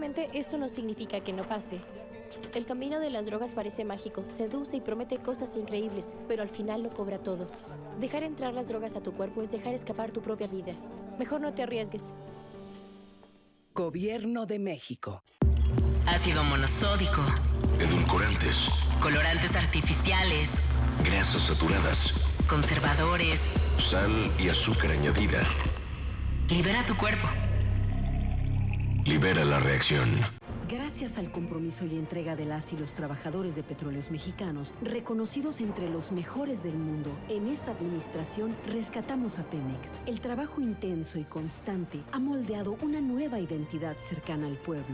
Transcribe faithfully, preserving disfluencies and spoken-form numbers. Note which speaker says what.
Speaker 1: Obviamente, esto no significa que no pase. El camino de las drogas parece mágico, seduce y promete cosas increíbles, pero al final lo cobra todo. Dejar entrar las drogas a tu cuerpo es dejar escapar tu propia vida. Mejor no te arriesgues.
Speaker 2: Gobierno de México.
Speaker 3: Ácido monosódico.
Speaker 4: Edulcorantes.
Speaker 3: Colorantes artificiales.
Speaker 4: Grasas saturadas.
Speaker 3: Conservadores.
Speaker 4: Sal y azúcar añadida.
Speaker 3: Libera tu cuerpo.
Speaker 4: Libera la reacción.
Speaker 5: Gracias al compromiso y entrega de las y los trabajadores de Petróleos Mexicanos, reconocidos entre los mejores del mundo, en esta administración rescatamos a Pemex. El trabajo intenso y constante ha moldeado una nueva identidad cercana al pueblo.